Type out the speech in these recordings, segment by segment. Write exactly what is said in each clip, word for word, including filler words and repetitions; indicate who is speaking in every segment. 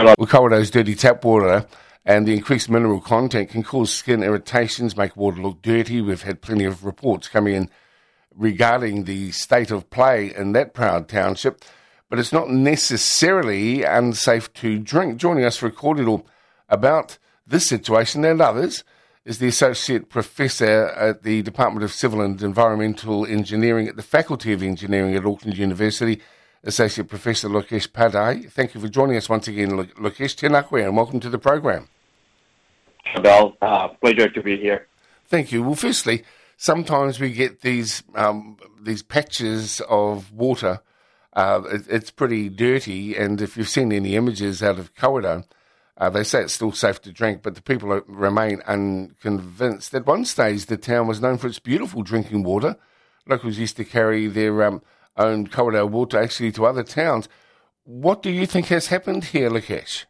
Speaker 1: Well, Kawerau's dirty tap water and the increased mineral content can cause skin irritations, make water look dirty. We've had plenty of reports coming in regarding the state of play in that proud township, but it's not necessarily unsafe to drink. Joining us for a cordial about this situation and others is the Associate Professor at the Department of Civil and Environmental Engineering at the Faculty of Engineering at Auckland University, Associate Professor Lokesh Padai. Thank you for joining us once again, Lokesh. Tēnā koe, and welcome to the program.
Speaker 2: Well, uh, pleasure to be here.
Speaker 1: Thank you. Well, firstly, sometimes we get these um, these patches of water. Uh, it, it's pretty dirty, and if you've seen any images out of Kawerau, uh, they say it's still safe to drink, but the people are, remain unconvinced. At one stage, the town was known for its beautiful drinking water. Locals used to carry their um, own Kawerau water actually to other towns. What do you think has happened here, Lokesh?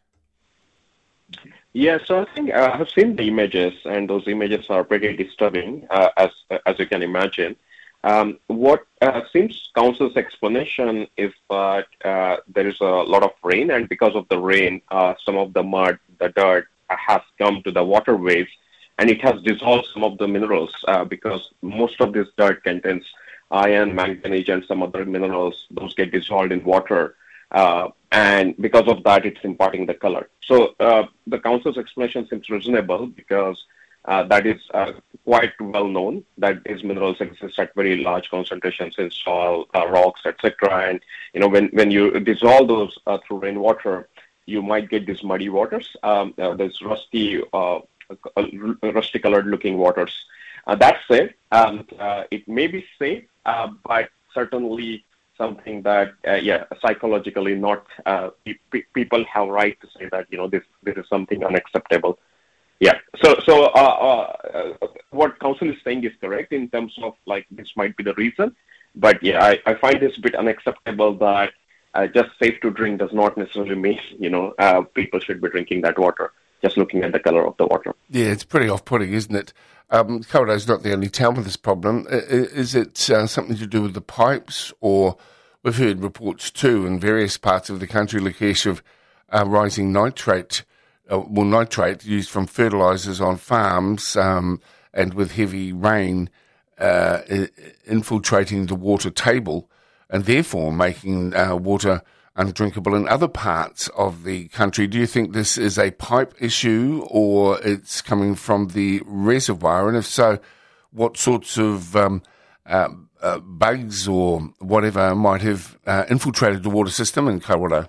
Speaker 2: Yeah, so I think uh, I've seen the images, and those images are pretty disturbing, uh, as as you can imagine. Um, what uh, seems council's explanation is that uh, there is a lot of rain, and because of the rain, uh, some of the mud, the dirt, has come to the waterways, and it has dissolved some of the minerals, uh, because most of this dirt contains iron, manganese, and some other minerals. Those get dissolved in water. Uh, and because of that, it's imparting the color. So uh, the council's explanation seems reasonable because uh, that is uh, quite well known that these minerals exist at very large concentrations in soil, uh, rocks, et cetera. And you know, when when you dissolve those uh, through rainwater, you might get these muddy waters. Um, uh, there's rusty, uh, rusty-colored looking waters. Uh, that said, um, uh, it may be safe, uh, but certainly something that, uh, yeah, psychologically not, uh, pe- people have right to say that, you know, this this is something unacceptable. Yeah, so so uh, uh, what council is saying is correct in terms of, like, this might be the reason. But, yeah, I, I find this a bit unacceptable that uh, just safe to drink does not necessarily mean, you know, uh, people should be drinking that water, just looking at the color of the water.
Speaker 1: Yeah, it's pretty off-putting, isn't it? Um, Kawerau is not the only town with this problem. Is it uh, something to do with the pipes, or we've heard reports too in various parts of the country, Lokesh, of uh, rising nitrate, uh, well, nitrate used from fertilisers on farms, um, and with heavy rain uh, infiltrating the water table and therefore making uh, water undrinkable in other parts of the country. Do you think this is a pipe issue or it's coming from the reservoir? And if so, what sorts of um, uh, uh, bugs or whatever might have uh, infiltrated the water system in Kawerau?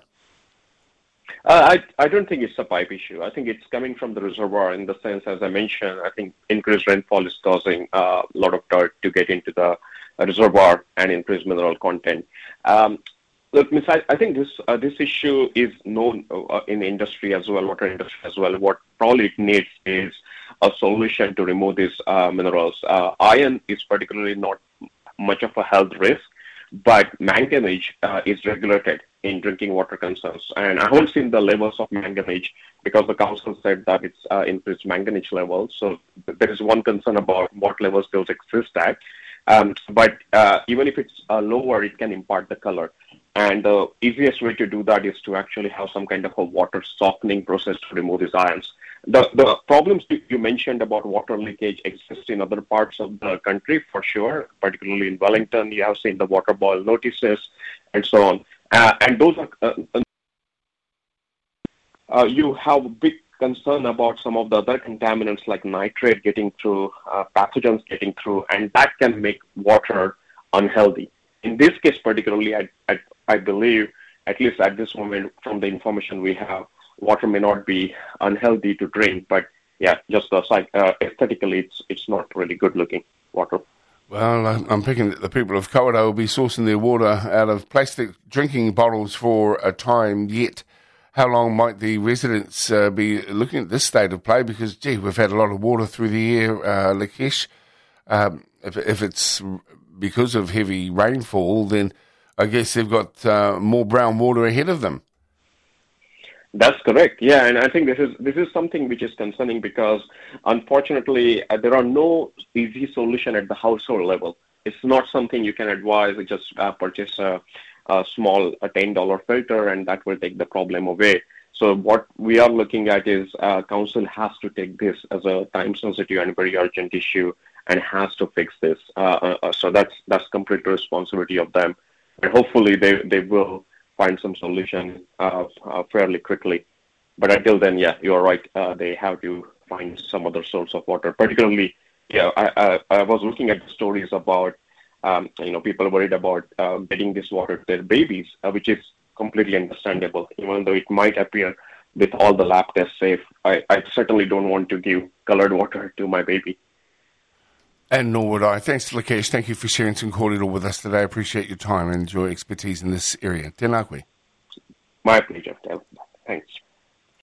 Speaker 2: Uh, I, I don't think it's a pipe issue. I think it's coming from the reservoir in the sense, as I mentioned, I think increased rainfall is causing uh, a lot of dirt to get into the reservoir and increase mineral content. Um, Look, Miss, I, I think this uh, this issue is known uh, in the industry as well, water industry as well. What probably it needs is a solution to remove these uh, minerals. Uh, iron is particularly not much of a health risk, but manganese uh, is regulated in drinking water concerns. And I haven't seen the levels of manganese because the council said that it's uh, increased manganese levels. So there is one concern about what levels those exist at. Um, but uh, even if it's uh, lower, it can impart the color. And the easiest way to do that is to actually have some kind of a water softening process to remove these ions. The, the problems you mentioned about water leakage exist in other parts of the country for sure, particularly in Wellington. You have seen the water boil notices and so on. Uh, and those are, uh, uh, you have big concern about some of the other contaminants like nitrate getting through, uh, pathogens getting through, and that can make water unhealthy. In this case particularly, I, I, I believe, at least at this moment, from the information we have, water may not be unhealthy to drink, but yeah, just uh, uh, aesthetically, it's it's not really good looking water.
Speaker 1: Well, I'm thinking that the people of Kawerau will be sourcing their water out of plastic drinking bottles for a time yet. How long might the residents uh, be looking at this state of play? Because, gee, we've had a lot of water through the year, uh, Lokesh. Um, if, if it's because of heavy rainfall, then I guess they've got uh, more brown water ahead of them.
Speaker 2: That's correct. Yeah, and I think this is this is something which is concerning because, unfortunately, uh, there are no easy solution at the household level. It's not something you can advise. Just uh, purchase a, a small a ten dollar filter, and that will take the problem away. So what we are looking at is uh, council has to take this as a time-sensitive and very urgent issue and has to fix this. Uh, uh, so that's that's complete responsibility of them. And hopefully they, they will find some solution uh, uh, fairly quickly. But until then, yeah, you're right. Uh, they have to find some other source of water. Particularly, yeah, I, I, I was looking at stories about, um, you know, people worried about uh, getting this water to their babies, uh, which is completely understandable. Even though it might appear with all the lab tests safe, I, I certainly don't want to give colored water to my baby.
Speaker 1: And nor would I. Thanks, Lakesh. Thank you for sharing some kōrero with us today. I appreciate your time and your expertise in this area. Tēnā koe.
Speaker 2: My pleasure. Thanks.